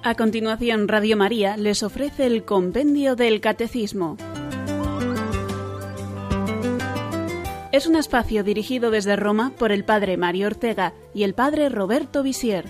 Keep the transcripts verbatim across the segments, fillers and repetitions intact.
A continuación, Radio María les ofrece el Compendio del Catecismo. Es un espacio dirigido desde Roma por el Padre Mario Ortega y el Padre Roberto Visier.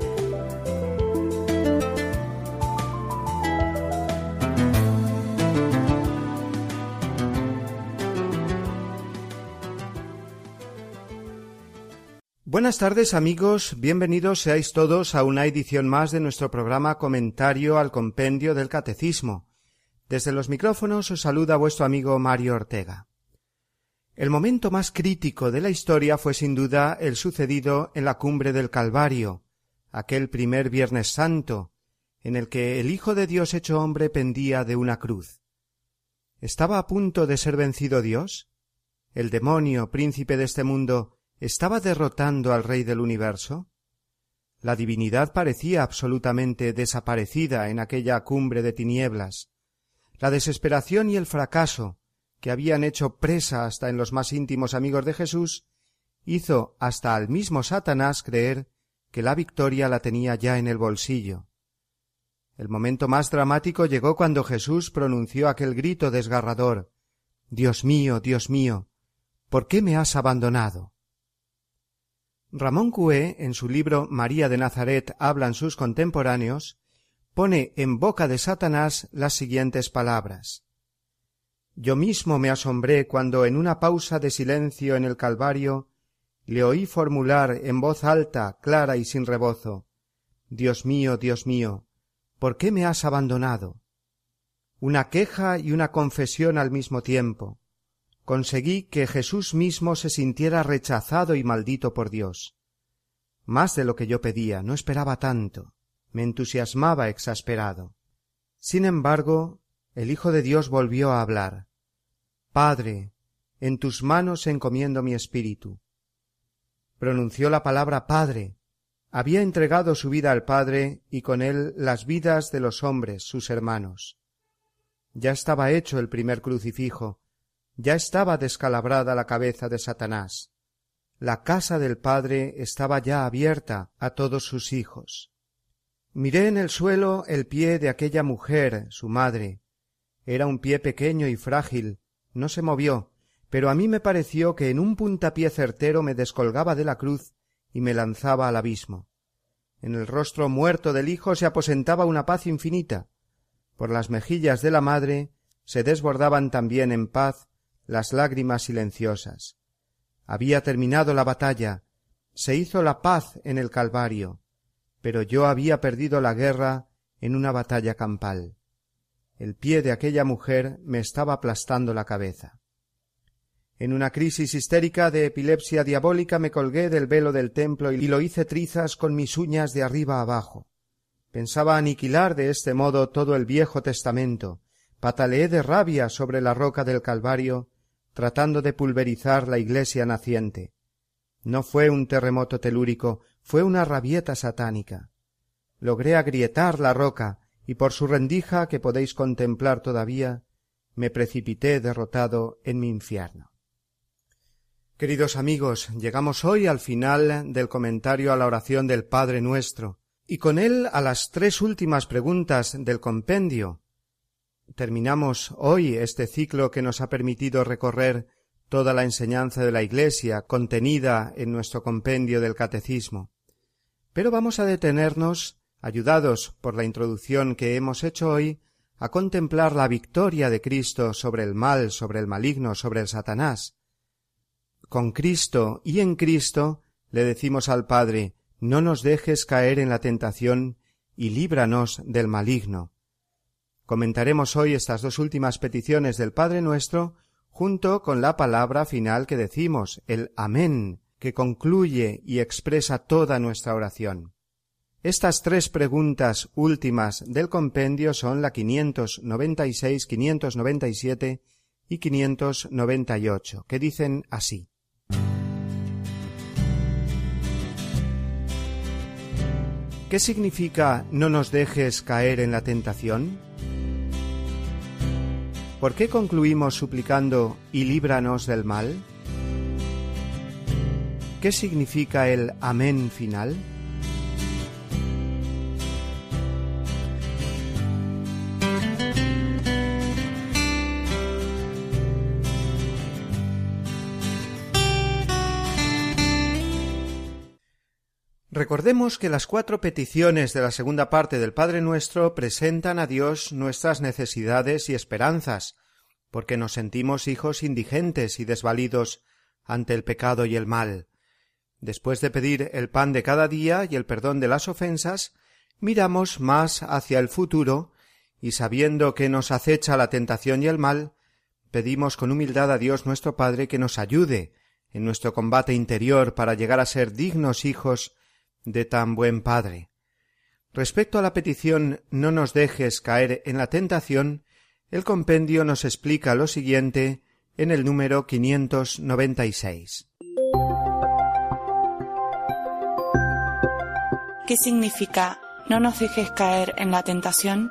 Buenas tardes, amigos, bienvenidos seáis todos a una edición más de nuestro programa Comentario al Compendio del Catecismo. Desde los micrófonos os saluda vuestro amigo Mario Ortega. El momento más crítico de la historia fue sin duda el sucedido en la cumbre del Calvario, aquel primer Viernes Santo, en el que el Hijo de Dios hecho hombre pendía de una cruz. ¿Estaba a punto de ser vencido Dios? ¿El demonio, príncipe de este mundo, estaba derrotando al Rey del universo? La divinidad parecía absolutamente desaparecida en aquella cumbre de tinieblas. La desesperación y el fracaso, que habían hecho presa hasta en los más íntimos amigos de Jesús, hizo hasta al mismo Satanás creer que la victoria la tenía ya en el bolsillo. El momento más dramático llegó cuando Jesús pronunció aquel grito desgarrador: «Dios mío, Dios mío, ¿por qué me has abandonado?». Ramón Cué, en su libro María de Nazaret hablan sus contemporáneos, pone en boca de Satanás las siguientes palabras: «Yo mismo me asombré cuando en una pausa de silencio en el Calvario le oí formular en voz alta, clara y sin rebozo: Dios mío, Dios mío, ¿por qué me has abandonado?». Una queja y una confesión al mismo tiempo. Conseguí que Jesús mismo se sintiera rechazado y maldito por Dios. Más de lo que yo pedía, no esperaba tanto, me entusiasmaba exasperado. Sin embargo, el Hijo de Dios volvió a hablar: «Padre, en tus manos encomiendo mi espíritu». Pronunció la palabra Padre. Había entregado su vida al Padre y con él las vidas de los hombres, sus hermanos. Ya estaba hecho el primer crucifijo. Ya estaba descalabrada la cabeza de Satanás. La casa del Padre estaba ya abierta a todos sus hijos. Miré en el suelo el pie de aquella mujer, su madre. Era un pie pequeño y frágil, no se movió, pero a mí me pareció que en un puntapié certero me descolgaba de la cruz y me lanzaba al abismo. En el rostro muerto del hijo se aposentaba una paz infinita. Por las mejillas de la madre se desbordaban también en paz las lágrimas silenciosas. Había terminado la batalla, se hizo la paz en el Calvario, pero yo había perdido la guerra en una batalla campal. El pie de aquella mujer me estaba aplastando la cabeza. En una crisis histérica de epilepsia diabólica me colgué del velo del templo y lo hice trizas con mis uñas de arriba abajo. Pensaba aniquilar de este modo todo el Viejo Testamento. Pataleé de rabia sobre la roca del Calvario, tratando de pulverizar la iglesia naciente. No fue un terremoto telúrico, fue una rabieta satánica. Logré agrietar la roca, y por su rendija, que podéis contemplar todavía, me precipité derrotado en mi infierno. Queridos amigos, llegamos hoy al final del comentario a la oración del Padre Nuestro, y con él a las tres últimas preguntas del compendio. Terminamos hoy este ciclo que nos ha permitido recorrer toda la enseñanza de la Iglesia contenida en nuestro compendio del Catecismo. Pero vamos a detenernos, ayudados por la introducción que hemos hecho hoy, a contemplar la victoria de Cristo sobre el mal, sobre el maligno, sobre el Satanás. Con Cristo y en Cristo le decimos al Padre: no nos dejes caer en la tentación y líbranos del maligno. Comentaremos hoy estas dos últimas peticiones del Padre Nuestro junto con la palabra final que decimos, el Amén, que concluye y expresa toda nuestra oración. Estas tres preguntas últimas del compendio son la quinientos noventa y seis, quinientos noventa y siete y quinientos noventa y ocho, que dicen así: ¿qué significa no nos dejes caer en la tentación? ¿Por qué concluimos suplicando y líbranos del mal? ¿Qué significa el amén final? Recordemos que las cuatro peticiones de la segunda parte del Padre Nuestro presentan a Dios nuestras necesidades y esperanzas, porque nos sentimos hijos indigentes y desvalidos ante el pecado y el mal. Después de pedir el pan de cada día y el perdón de las ofensas, miramos más hacia el futuro y, sabiendo que nos acecha la tentación y el mal, pedimos con humildad a Dios nuestro Padre que nos ayude en nuestro combate interior para llegar a ser dignos hijos de tan buen Padre. Respecto a la petición «No nos dejes caer en la tentación», el compendio nos explica lo siguiente en el número quinientos noventa y seis. ¿Qué significa «no nos dejes caer en la tentación»?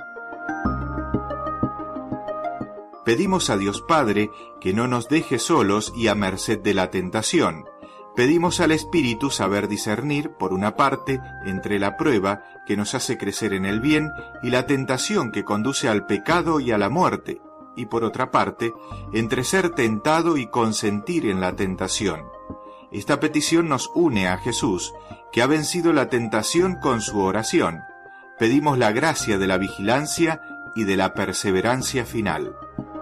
Pedimos a Dios Padre que no nos deje solos y a merced de la tentación. Pedimos al Espíritu saber discernir, por una parte, entre la prueba que nos hace crecer en el bien y la tentación que conduce al pecado y a la muerte, y por otra parte, entre ser tentado y consentir en la tentación. Esta petición nos une a Jesús, que ha vencido la tentación con su oración. Pedimos la gracia de la vigilancia y de la perseverancia final.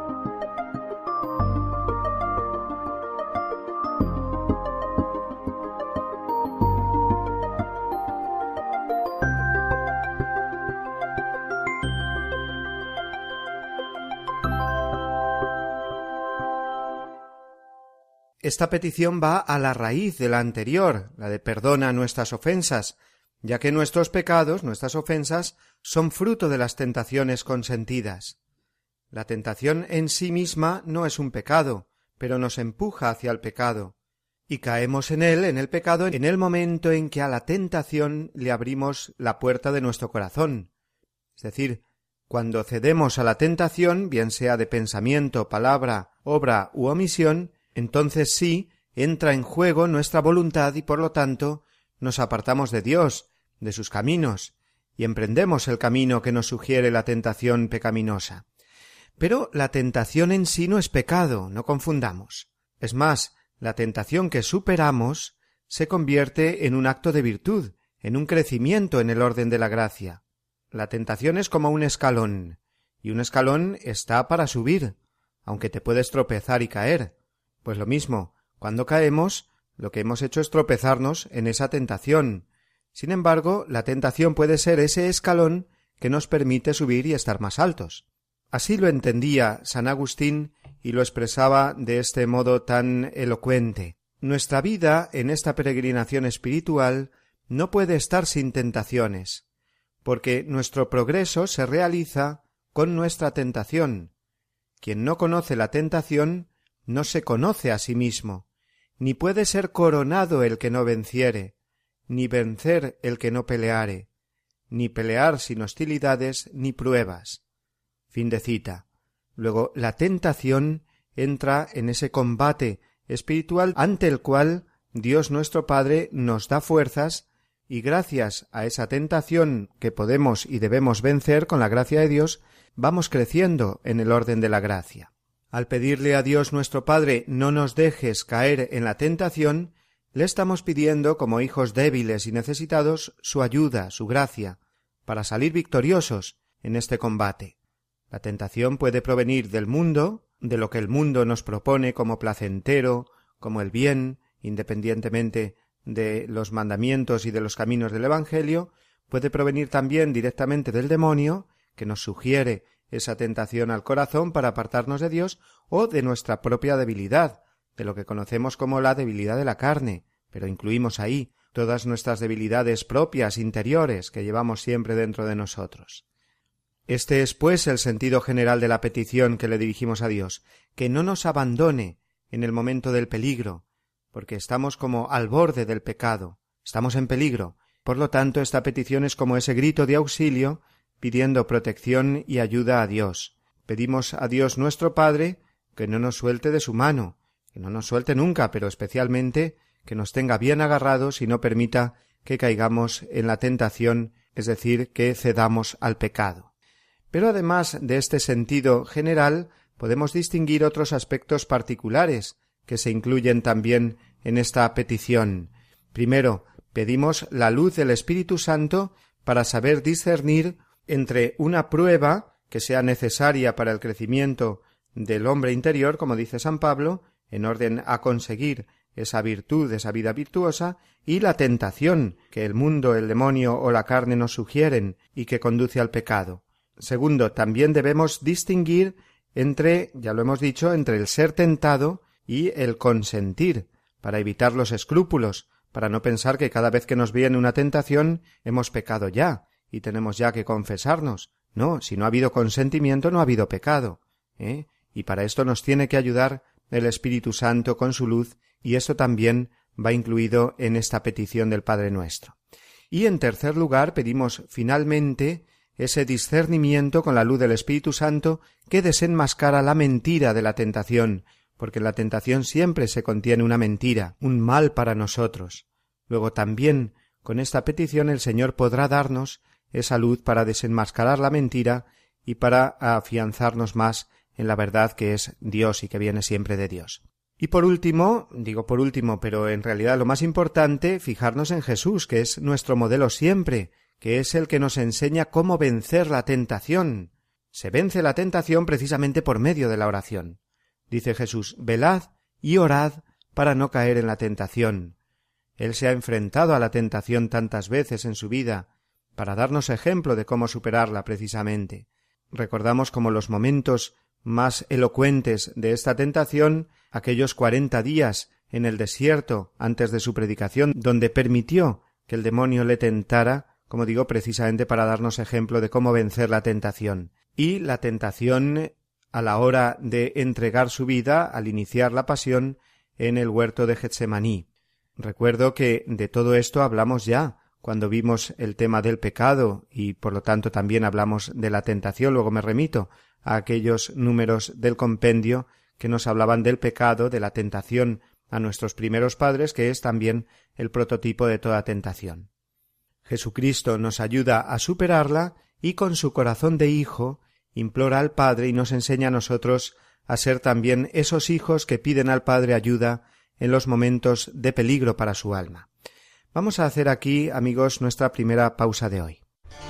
Esta petición va a la raíz de la anterior, la de perdona nuestras ofensas, ya que nuestros pecados, nuestras ofensas, son fruto de las tentaciones consentidas. La tentación en sí misma no es un pecado, pero nos empuja hacia el pecado, y caemos en él, en el pecado, en el momento en que a la tentación le abrimos la puerta de nuestro corazón. Es decir, cuando cedemos a la tentación, bien sea de pensamiento, palabra, obra u omisión, entonces sí entra en juego nuestra voluntad y por lo tanto nos apartamos de Dios, de sus caminos, y emprendemos el camino que nos sugiere la tentación pecaminosa. Pero la tentación en sí no es pecado, no confundamos. Es más, la tentación que superamos se convierte en un acto de virtud, en un crecimiento en el orden de la gracia. La tentación es como un escalón, y un escalón está para subir, aunque te puedes tropezar y caer. Pues lo mismo, cuando caemos, lo que hemos hecho es tropezarnos en esa tentación. Sin embargo, la tentación puede ser ese escalón que nos permite subir y estar más altos. Así lo entendía San Agustín y lo expresaba de este modo tan elocuente. Nuestra vida en esta peregrinación espiritual no puede estar sin tentaciones, porque nuestro progreso se realiza con nuestra tentación. Quien no conoce la tentación no se conoce a sí mismo, ni puede ser coronado el que no venciere, ni vencer el que no peleare, ni pelear sin hostilidades ni pruebas. Fin de cita. Luego, la tentación entra en ese combate espiritual ante el cual Dios nuestro Padre nos da fuerzas y gracias a esa tentación que podemos y debemos vencer con la gracia de Dios, vamos creciendo en el orden de la gracia. Al pedirle a Dios nuestro Padre no nos dejes caer en la tentación, le estamos pidiendo como hijos débiles y necesitados su ayuda, su gracia, para salir victoriosos en este combate. La tentación puede provenir del mundo, de lo que el mundo nos propone como placentero, como el bien, independientemente de los mandamientos y de los caminos del Evangelio, puede provenir también directamente del demonio, que nos sugiere esa tentación al corazón para apartarnos de Dios, o de nuestra propia debilidad, de lo que conocemos como la debilidad de la carne, pero incluimos ahí todas nuestras debilidades propias, interiores, que llevamos siempre dentro de nosotros. Este es, pues, el sentido general de la petición que le dirigimos a Dios, que no nos abandone en el momento del peligro, porque estamos como al borde del pecado, estamos en peligro. Por lo tanto, esta petición es como ese grito de auxilio, pidiendo protección y ayuda a Dios. Pedimos a Dios nuestro Padre que no nos suelte de su mano, que no nos suelte nunca, pero especialmente que nos tenga bien agarrados y no permita que caigamos en la tentación, es decir, que cedamos al pecado. Pero además de este sentido general, podemos distinguir otros aspectos particulares que se incluyen también en esta petición. Primero, Pedimos la luz del Espíritu Santo para saber discernir entre una prueba que sea necesaria para el crecimiento del hombre interior, como dice San Pablo, en orden a conseguir esa virtud, esa vida virtuosa, y la tentación que el mundo, el demonio o la carne nos sugieren y que conduce al pecado. Segundo, también debemos distinguir entre, ya lo hemos dicho, entre el ser tentado y el consentir, para evitar los escrúpulos, para no pensar que cada vez que nos viene una tentación hemos pecado ya y tenemos ya que confesarnos. No, si no ha habido consentimiento no ha habido pecado, ¿eh? Y para esto nos tiene que ayudar el Espíritu Santo con su luz, y esto también va incluido en esta petición del Padre Nuestro. Y en tercer lugar pedimos finalmente ese discernimiento con la luz del Espíritu Santo que desenmascara la mentira de la tentación, porque en la tentación siempre se contiene una mentira, un mal para nosotros. Luego también con esta petición el Señor podrá darnos esa luz para desenmascarar la mentira y para afianzarnos más en la verdad que es Dios y que viene siempre de Dios. Y por último, digo por último, pero en realidad lo más importante, fijarnos en Jesús, que es nuestro modelo siempre, que es el que nos enseña cómo vencer la tentación. Se vence la tentación precisamente por medio de la oración. Dice Jesús, velad y orad para no caer en la tentación. Él se ha enfrentado a la tentación tantas veces en su vida, para darnos ejemplo de cómo superarla precisamente. Recordamos como los momentos más elocuentes de esta tentación, aquellos cuarenta días en el desierto antes de su predicación, donde permitió que el demonio le tentara, como digo, precisamente para darnos ejemplo de cómo vencer la tentación. Y la tentación a la hora de entregar su vida, al iniciar la pasión, en el huerto de Getsemaní. Recuerdo que de todo esto hablamos ya cuando vimos el tema del pecado y por lo tanto también hablamos de la tentación. Luego me remito a aquellos números del compendio que nos hablaban del pecado, de la tentación a nuestros primeros padres, que es también el prototipo de toda tentación. Jesucristo nos ayuda a superarla y con su corazón de hijo implora al Padre y nos enseña a nosotros a ser también esos hijos que piden al Padre ayuda en los momentos de peligro para su alma. Vamos a hacer aquí, amigos, nuestra primera pausa de hoy.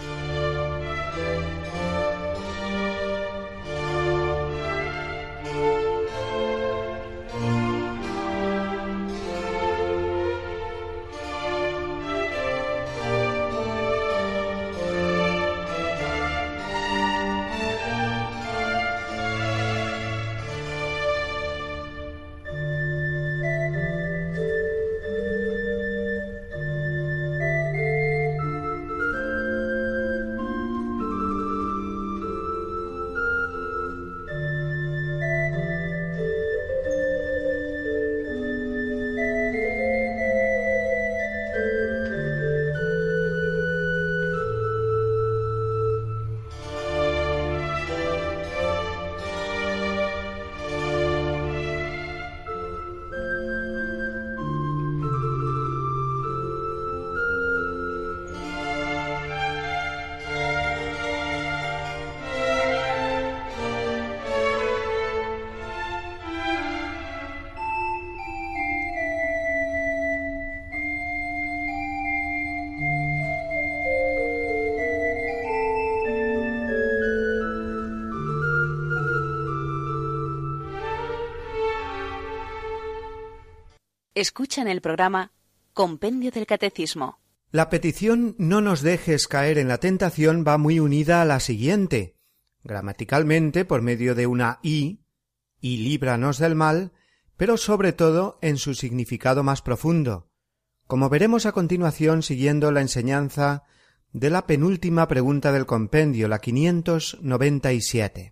Escuchan el programa Compendio del Catecismo. La petición «no nos dejes caer en la tentación» va muy unida a la siguiente. Gramaticalmente, por medio de una «y», «y líbranos del mal», pero sobre todo en su significado más profundo, como veremos a continuación siguiendo la enseñanza de la penúltima pregunta del compendio, la quinientos noventa y siete.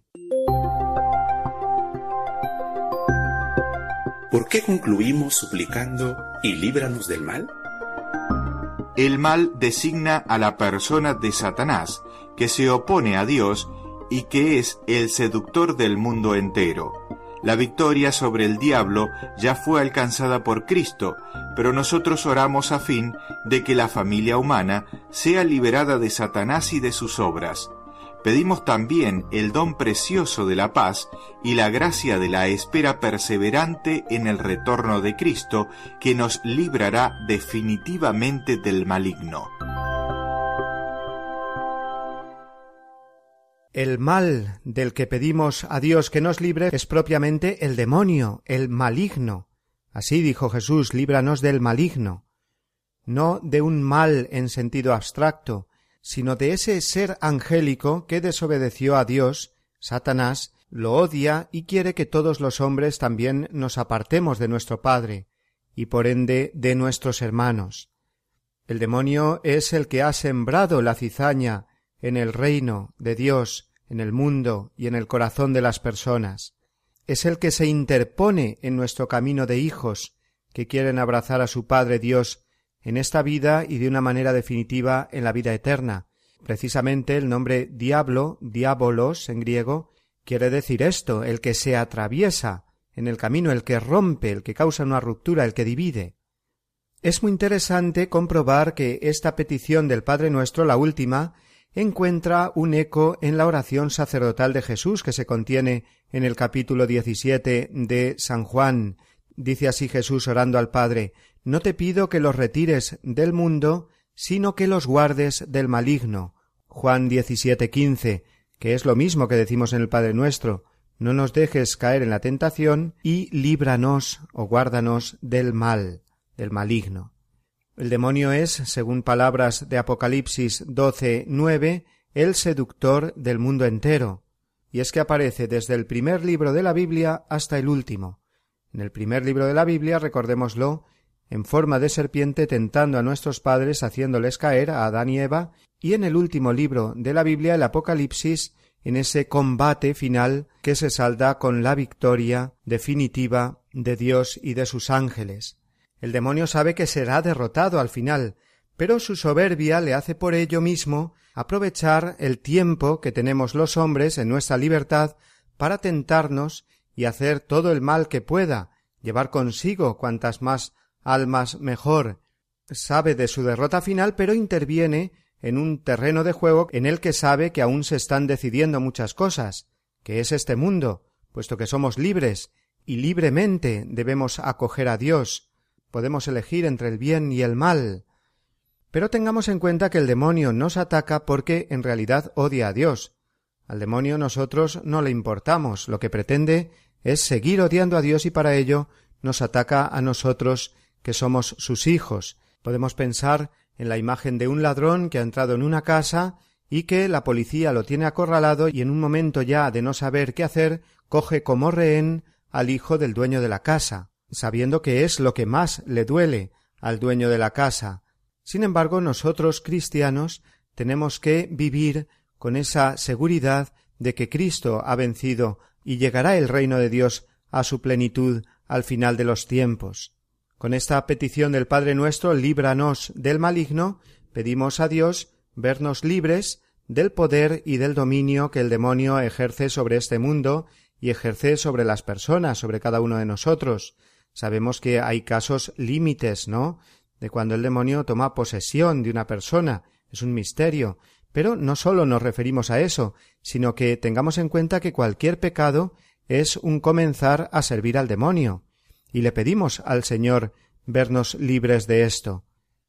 ¿Por qué concluimos suplicando y líbranos del mal? El mal designa a la persona de Satanás, que se opone a Dios y que es el seductor del mundo entero. La victoria sobre el diablo ya fue alcanzada por Cristo, pero nosotros oramos a fin de que la familia humana sea liberada de Satanás y de sus obras. Pedimos también el don precioso de la paz y la gracia de la espera perseverante en el retorno de Cristo, que nos librará definitivamente del maligno. El mal del que pedimos a Dios que nos libre es propiamente el demonio, el maligno. Así dijo Jesús: líbranos del maligno. No de un mal en sentido abstracto, sino de ese ser angélico que desobedeció a Dios, Satanás, lo odia y quiere que todos los hombres también nos apartemos de nuestro Padre, y por ende de nuestros hermanos. El demonio es el que ha sembrado la cizaña en el reino de Dios, en el mundo y en el corazón de las personas. Es el que se interpone en nuestro camino de hijos que quieren abrazar a su Padre Dios en esta vida y de una manera definitiva en la vida eterna. Precisamente el nombre diablo, diabolos en griego, quiere decir esto: el que se atraviesa en el camino, el que rompe, el que causa una ruptura, el que divide. Es muy interesante comprobar que esta petición del Padre Nuestro, la última, encuentra un eco en la oración sacerdotal de Jesús que se contiene en el capítulo diecisiete de San Juan. Dice así Jesús orando al Padre: no te pido que los retires del mundo, sino que los guardes del maligno. Juan diecisiete quince, que es lo mismo que decimos en el Padre Nuestro: no nos dejes caer en la tentación y líbranos o guárdanos del mal, del maligno. El demonio es, según palabras de Apocalipsis doce nueve, el seductor del mundo entero, y es que aparece desde el primer libro de la Biblia hasta el último. En el primer libro de la Biblia, recordémoslo, en forma de serpiente tentando a nuestros padres, haciéndoles caer a Adán y Eva, y en el último libro de la Biblia, el Apocalipsis, en ese combate final que se salda con la victoria definitiva de Dios y de sus ángeles. El demonio sabe que será derrotado al final, pero su soberbia le hace por ello mismo aprovechar el tiempo que tenemos los hombres en nuestra libertad para tentarnos y hacer todo el mal que pueda, llevar consigo cuantas más almas mejor. Sabe de su derrota final, pero interviene en un terreno de juego en el que sabe que aún se están decidiendo muchas cosas, que es este mundo, puesto que somos libres y libremente debemos acoger a Dios. Podemos elegir entre el bien y el mal. Pero tengamos en cuenta que el demonio nos ataca porque en realidad odia a Dios. Al demonio nosotros no le importamos, lo que pretende es seguir odiando a Dios y para ello nos ataca a nosotros que somos sus hijos. Podemos pensar en la imagen de un ladrón que ha entrado en una casa y que la policía lo tiene acorralado y en un momento ya de no saber qué hacer, coge como rehén al hijo del dueño de la casa, sabiendo que es lo que más le duele al dueño de la casa. Sin embargo, nosotros cristianos tenemos que vivir con esa seguridad de que Cristo ha vencido y llegará el reino de Dios a su plenitud al final de los tiempos. Con esta petición del Padre Nuestro, líbranos del maligno, pedimos a Dios vernos libres del poder y del dominio que el demonio ejerce sobre este mundo y ejerce sobre las personas, sobre cada uno de nosotros. Sabemos que hay casos límites, ¿no?, de cuando el demonio toma posesión de una persona. Es un misterio. Pero no solo nos referimos a eso, sino que tengamos en cuenta que cualquier pecado es un comenzar a servir al demonio. Y le pedimos al Señor vernos libres de esto.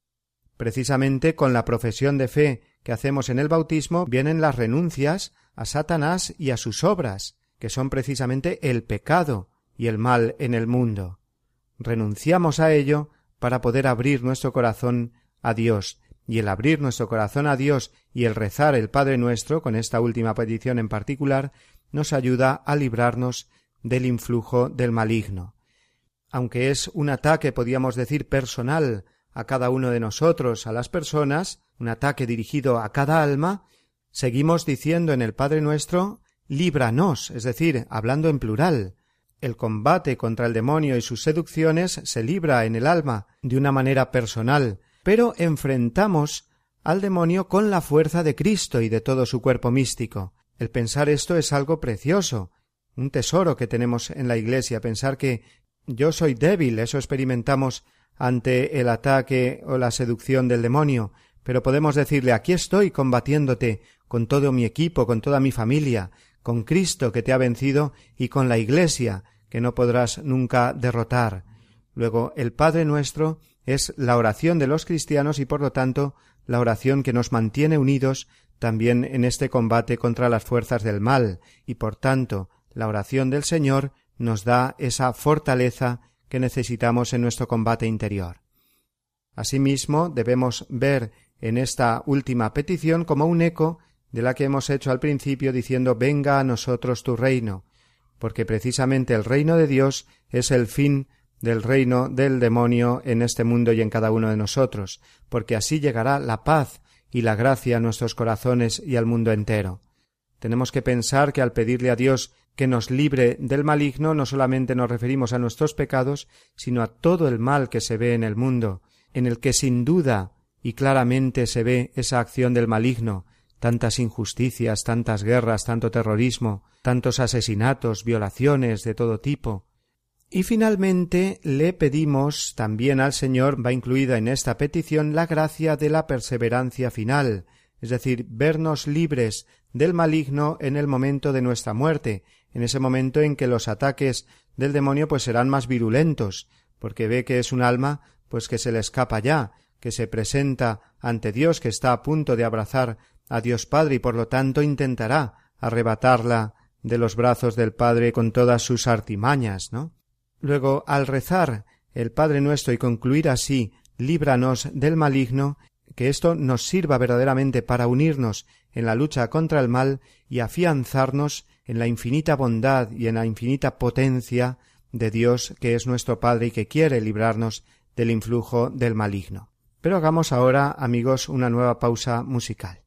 Precisamente con la profesión de fe que hacemos en el bautismo vienen las renuncias a Satanás y a sus obras, que son precisamente el pecado y el mal en el mundo. Renunciamos a ello para poder abrir nuestro corazón a Dios, y el abrir nuestro corazón a Dios y el rezar el Padre Nuestro, con esta última petición en particular, nos ayuda a librarnos del influjo del maligno. Aunque es un ataque, podríamos decir, personal a cada uno de nosotros, a las personas, un ataque dirigido a cada alma, seguimos diciendo en el Padre Nuestro, líbranos, es decir, hablando en plural. El combate contra el demonio y sus seducciones se libra en el alma de una manera personal, pero enfrentamos al demonio con la fuerza de Cristo y de todo su cuerpo místico. El pensar esto es algo precioso, un tesoro que tenemos en la Iglesia, pensar que yo soy débil, eso experimentamos ante el ataque o la seducción del demonio, pero podemos decirle: aquí estoy combatiéndote con todo mi equipo, con toda mi familia, con Cristo que te ha vencido y con la Iglesia que no podrás nunca derrotar. Luego, el Padre Nuestro es la oración de los cristianos y, por lo tanto, la oración que nos mantiene unidos también en este combate contra las fuerzas del mal, y, por tanto, la oración del Señor nos da esa fortaleza que necesitamos en nuestro combate interior. Asimismo, debemos ver en esta última petición como un eco de la que hemos hecho al principio diciendo: venga a nosotros tu reino, porque precisamente el reino de Dios es el fin del reino del demonio en este mundo y en cada uno de nosotros, porque así llegará la paz y la gracia a nuestros corazones y al mundo entero. Tenemos que pensar que al pedirle a Dios que nos libre del maligno no solamente nos referimos a nuestros pecados, sino a todo el mal que se ve en el mundo, en el que sin duda y claramente se ve esa acción del maligno, tantas injusticias, tantas guerras, tanto terrorismo, tantos asesinatos, violaciones de todo tipo. Y finalmente le pedimos también al Señor, va incluida en esta petición, la gracia de la perseverancia final, es decir, vernos libres del maligno en el momento de nuestra muerte, en ese momento en que los ataques del demonio pues serán más virulentos, porque ve que es un alma pues que se le escapa ya, que se presenta ante Dios, que está a punto de abrazar a Dios Padre y por lo tanto intentará arrebatarla de los brazos del Padre con todas sus artimañas, ¿no? Luego, al rezar el Padre Nuestro y concluir así: líbranos del maligno, que esto nos sirva verdaderamente para unirnos en la lucha contra el mal y afianzarnos en la infinita bondad y en la infinita potencia de Dios, que es nuestro Padre y que quiere librarnos del influjo del maligno. Pero hagamos ahora, amigos, una nueva pausa musical.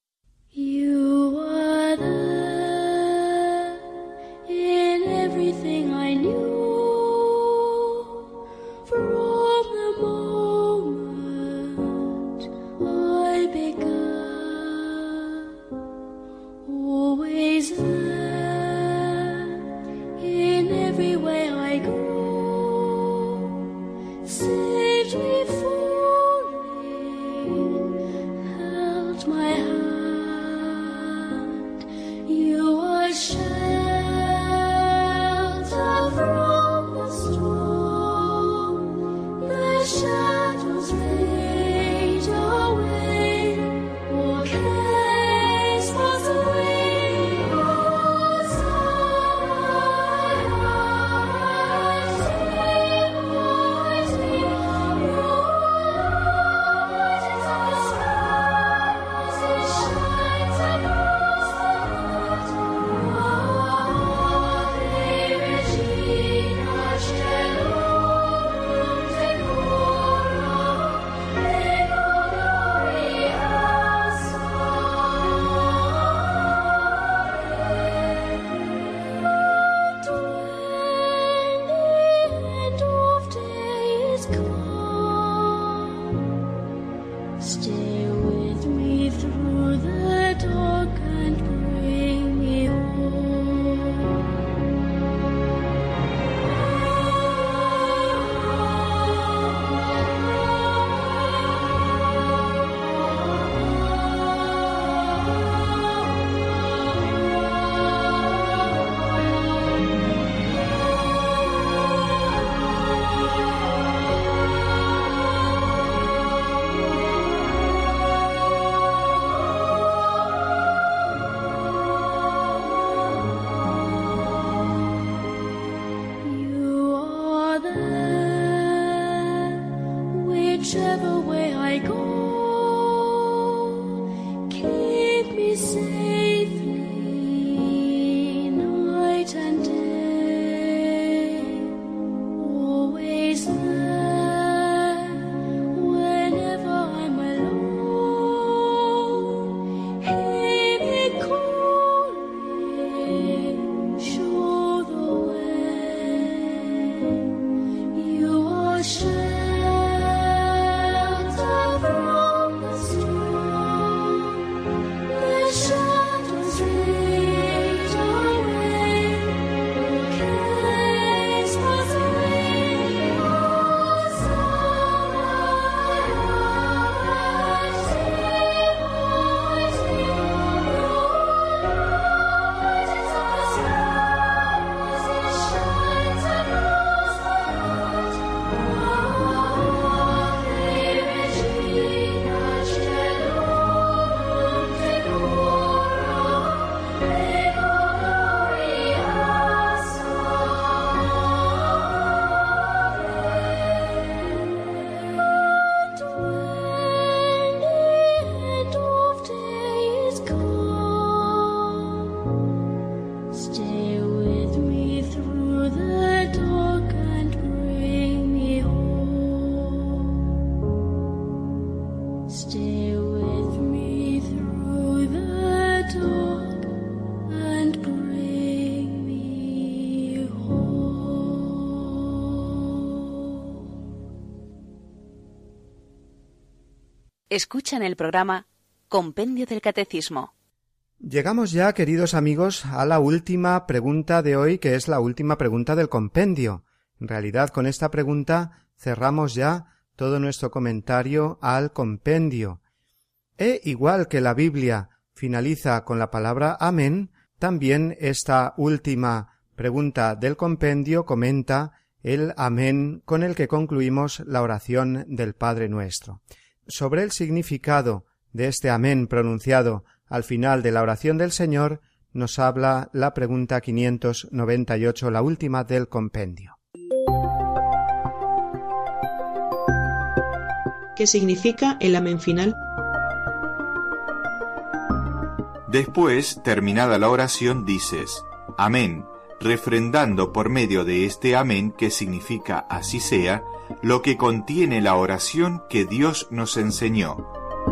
You are there in everything I knew from the moment I began, always there in every way I go, saved me falling, held my hand. You are shelter from the storm, the shadows fade away, all cares pass away, all sorrow Escuchan el programa Compendio del Catecismo. Llegamos ya, queridos amigos, a la última pregunta de hoy, que es la última pregunta del compendio. En realidad, con esta pregunta cerramos ya todo nuestro comentario al compendio. E igual que la Biblia finaliza con la palabra amén, también esta última pregunta del compendio comenta el amén con el que concluimos la oración del Padre Nuestro. Sobre el significado de este amén pronunciado al final de la oración del Señor, nos habla la pregunta quinientos noventa y ocho, la última del compendio. ¿Qué significa el amén final? Después, terminada la oración, dices, amén, refrendando por medio de este amén, que significa así sea, lo que contiene la oración que Dios nos enseñó.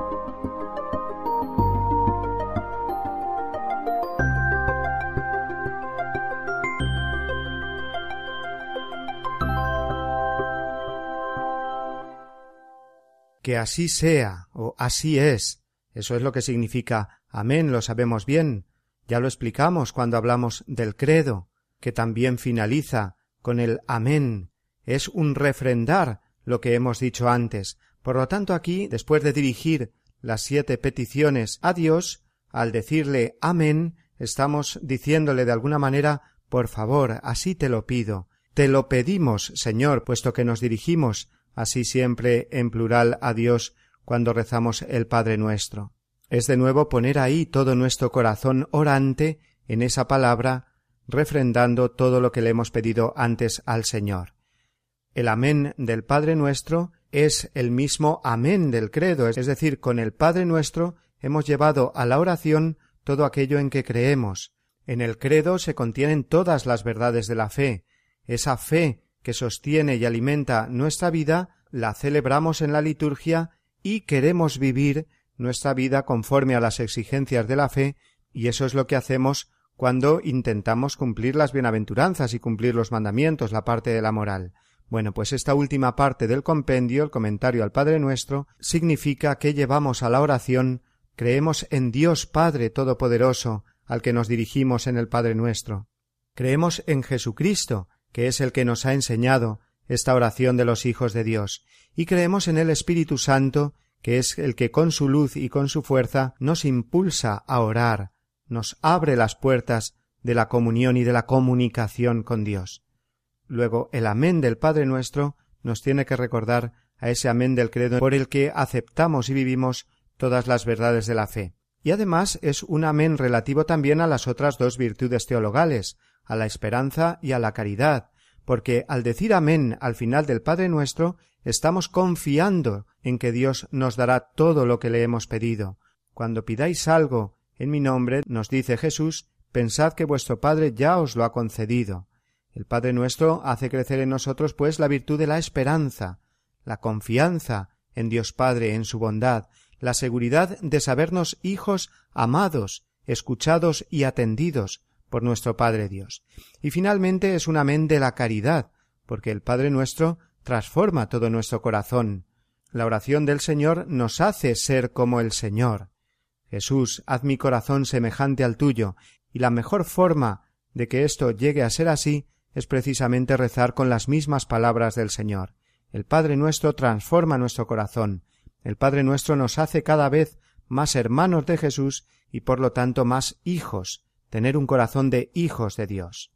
Que así sea, o así es, eso es lo que significa amén, lo sabemos bien. Ya lo explicamos cuando hablamos del credo, que también finaliza con el amén. Es un refrendar lo que hemos dicho antes. Por lo tanto, aquí, después de dirigir las siete peticiones a Dios, al decirle amén, estamos diciéndole de alguna manera, por favor, así te lo pido. Te lo pedimos, Señor, puesto que nos dirigimos así siempre en plural a Dios cuando rezamos el Padre Nuestro. Es de nuevo poner ahí todo nuestro corazón orante en esa palabra, refrendando todo lo que le hemos pedido antes al Señor. El amén del Padre Nuestro es el mismo amén del credo, es decir, con el Padre Nuestro hemos llevado a la oración todo aquello en que creemos. En el credo se contienen todas las verdades de la fe. Esa fe que sostiene y alimenta nuestra vida, la celebramos en la liturgia y queremos vivir nuestra vida conforme a las exigencias de la fe, y eso es lo que hacemos cuando intentamos cumplir las bienaventuranzas y cumplir los mandamientos, la parte de la moral. Bueno, pues esta última parte del compendio, el comentario al Padre Nuestro, significa que llevamos a la oración, creemos en Dios Padre Todopoderoso, al que nos dirigimos en el Padre Nuestro. Creemos en Jesucristo, que es el que nos ha enseñado esta oración de los hijos de Dios, y creemos en el Espíritu Santo, que es el que con su luz y con su fuerza nos impulsa a orar, nos abre las puertas de la comunión y de la comunicación con Dios. Luego, el amén del Padre Nuestro nos tiene que recordar a ese amén del credo por el que aceptamos y vivimos todas las verdades de la fe. Y además es un amén relativo también a las otras dos virtudes teologales, a la esperanza y a la caridad, porque al decir amén al final del Padre Nuestro, estamos confiando en que Dios nos dará todo lo que le hemos pedido. Cuando pidáis algo en mi nombre, nos dice Jesús, pensad que vuestro Padre ya os lo ha concedido. El Padre Nuestro hace crecer en nosotros, pues, la virtud de la esperanza, la confianza en Dios Padre, en su bondad, la seguridad de sabernos hijos amados, escuchados y atendidos por nuestro Padre Dios. Y finalmente es un amén de la caridad, porque el Padre Nuestro transforma todo nuestro corazón. La oración del Señor nos hace ser como el Señor. Jesús, haz mi corazón semejante al tuyo, y la mejor forma de que esto llegue a ser así es precisamente rezar con las mismas palabras del Señor. El Padre Nuestro transforma nuestro corazón. El Padre Nuestro nos hace cada vez más hermanos de Jesús y por lo tanto más hijos, tener un corazón de hijos de Dios.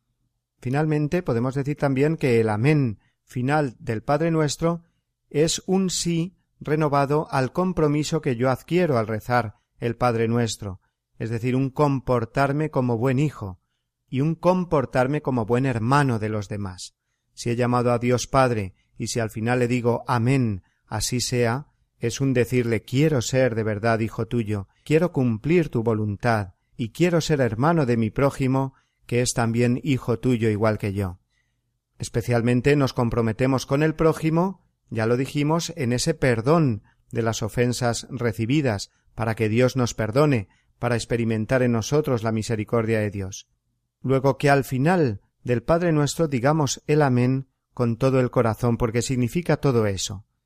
Finalmente, podemos decir también que el amén final del Padre Nuestro es un sí renovado al compromiso que yo adquiero al rezar el Padre Nuestro, es decir, un comportarme como buen hijo y un comportarme como buen hermano de los demás. Si he llamado a Dios Padre y si al final le digo amén, así sea, es un decirle quiero ser de verdad hijo tuyo, quiero cumplir tu voluntad y quiero ser hermano de mi prójimo, que es también hijo tuyo igual que yo. Especialmente nos comprometemos con el prójimo, ya lo dijimos, en ese perdón de las ofensas recibidas, para que Dios nos perdone, para experimentar en nosotros la misericordia de Dios. Luego que al final del Padre Nuestro digamos el amén con todo el corazón, porque significa todo eso.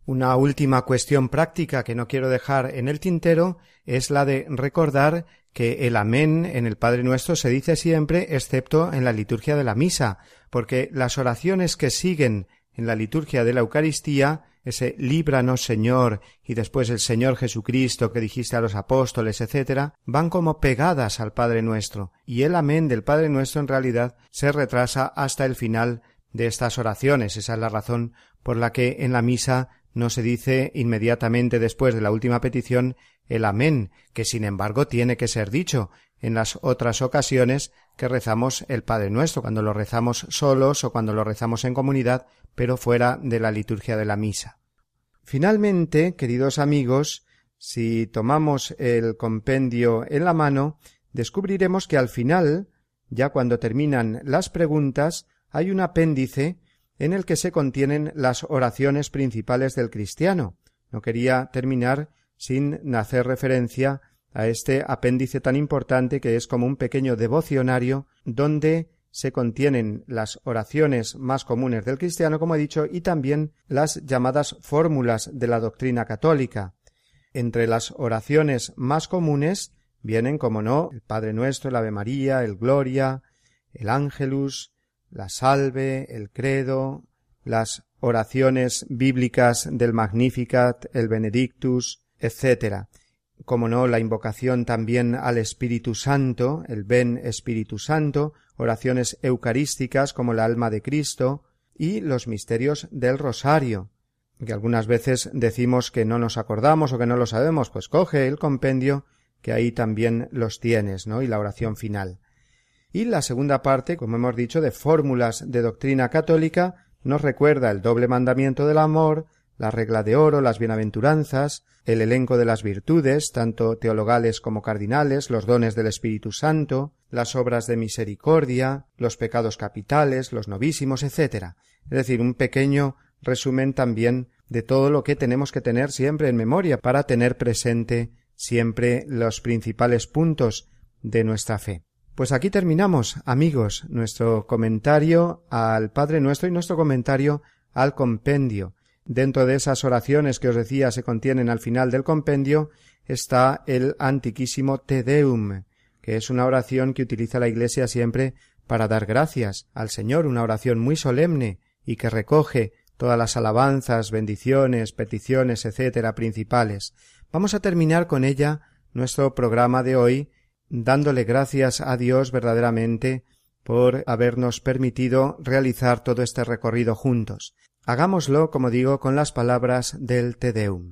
Una última cuestión práctica que no quiero dejar en el tintero es la de recordar que el amén en el Padre Nuestro se dice siempre, excepto en la liturgia de la misa, porque las oraciones que siguen en la liturgia de la Eucaristía, ese líbranos Señor y después el Señor Jesucristo que dijiste a los apóstoles, etcétera, van como pegadas al Padre Nuestro, y el amén del Padre Nuestro en realidad se retrasa hasta el final de estas oraciones. Esa es la razón por la que en la misa no se dice inmediatamente después de la última petición el amén, que sin embargo tiene que ser dicho en las otras ocasiones que rezamos el Padre Nuestro, cuando lo rezamos solos o cuando lo rezamos en comunidad, pero fuera de la liturgia de la misa. Finalmente, queridos amigos, si tomamos el compendio en la mano, descubriremos que al final, ya cuando terminan las preguntas, hay un apéndice en el que se contienen las oraciones principales del cristiano. No quería terminar sin hacer referencia a este apéndice tan importante que es como un pequeño devocionario donde se contienen las oraciones más comunes del cristiano, como he dicho, y también las llamadas fórmulas de la doctrina católica. Entre las oraciones más comunes vienen, como no, el Padre Nuestro, el Ave María, el Gloria, el Ángelus, la Salve, el Credo, las oraciones bíblicas del Magnificat, el Benedictus, etcétera. Como no, la invocación también al Espíritu Santo, el Ven Espíritu Santo, oraciones eucarísticas como la Alma de Cristo y los misterios del Rosario, que algunas veces decimos que no nos acordamos o que no lo sabemos, pues coge el compendio que ahí también los tienes, ¿no? Y la oración final. Y la segunda parte, como hemos dicho, de fórmulas de doctrina católica, nos recuerda el doble mandamiento del amor, la regla de oro, las bienaventuranzas, el elenco de las virtudes, tanto teologales como cardinales, los dones del Espíritu Santo, las obras de misericordia, los pecados capitales, los novísimos, etcétera. Es decir, un pequeño resumen también de todo lo que tenemos que tener siempre en memoria para tener presente siempre los principales puntos de nuestra fe. Pues aquí terminamos, amigos, nuestro comentario al Padre Nuestro y nuestro comentario al compendio. Dentro de esas oraciones que os decía se contienen al final del compendio está el antiquísimo Te Deum, que es una oración que utiliza la Iglesia siempre para dar gracias al Señor, una oración muy solemne y que recoge todas las alabanzas, bendiciones, peticiones, etcétera, principales. Vamos a terminar con ella nuestro programa de hoy, dándole gracias a Dios verdaderamente por habernos permitido realizar todo este recorrido juntos. Hagámoslo, como digo, con las palabras del Te Deum.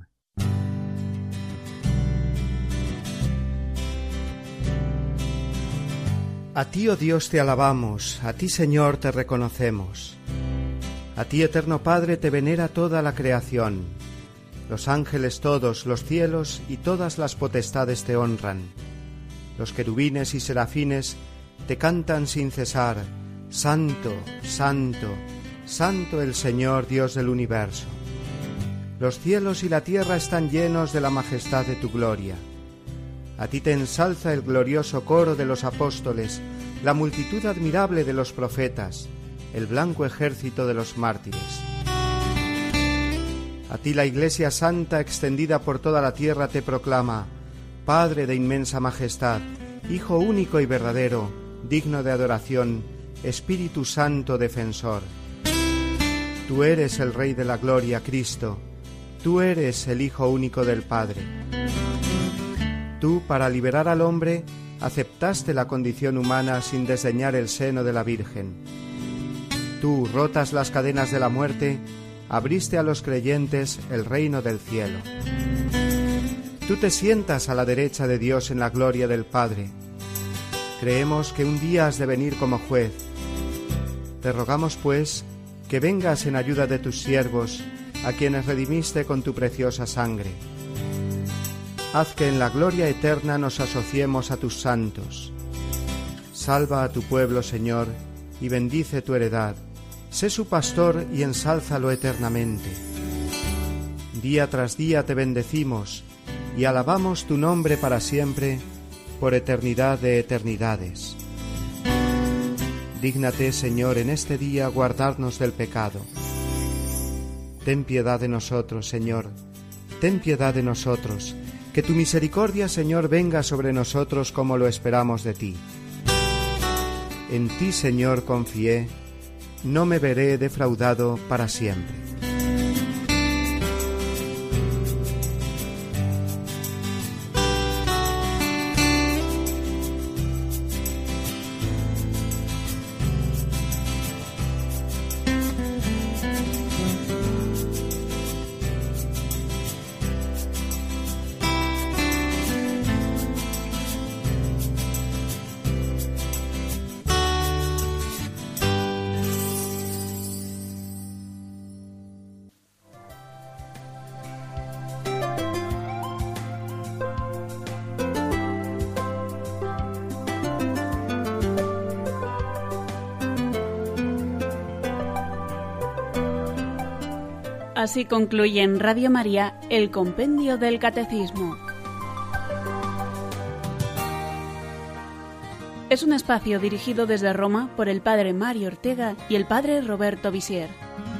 A ti, oh Dios, te alabamos, a ti, Señor, te reconocemos. A ti, eterno Padre, te venera toda la creación. Los ángeles todos, los cielos y todas las potestades te honran. Los querubines y serafines te cantan sin cesar, Santo, Santo, Santo el Señor Dios del universo. Los cielos y la tierra están llenos de la majestad de tu gloria. A ti te ensalza el glorioso coro de los apóstoles, la multitud admirable de los profetas, el blanco ejército de los mártires. A ti la Iglesia Santa extendida por toda la tierra te proclama, Padre de inmensa majestad, Hijo único y verdadero, digno de adoración, Espíritu Santo defensor. Tú eres el Rey de la Gloria, Cristo. Tú eres el Hijo único del Padre. Tú, para liberar al hombre, aceptaste la condición humana sin desdeñar el seno de la Virgen. Tú, rotas las cadenas de la muerte, abriste a los creyentes el reino del cielo. Tú te sientas a la derecha de Dios en la gloria del Padre. Creemos que un día has de venir como juez. Te rogamos, pues, que vengas en ayuda de tus siervos, a quienes redimiste con tu preciosa sangre. Haz que en la gloria eterna nos asociemos a tus santos. Salva a tu pueblo, Señor, y bendice tu heredad. Sé su pastor y ensálzalo eternamente. Día tras día te bendecimos y alabamos tu nombre para siempre, por eternidad de eternidades. Dígnate, Señor, en este día guardarnos del pecado. ten piedad de nosotros, Señor. Ten piedad de nosotros. Que tu misericordia, Señor, venga sobre nosotros como lo esperamos de ti. En ti, Señor, confié. No me veré defraudado para siempre. Así concluye en Radio María el Compendio del Catecismo. Es un espacio dirigido desde Roma por el Padre Mario Ortega y el Padre Roberto Visier.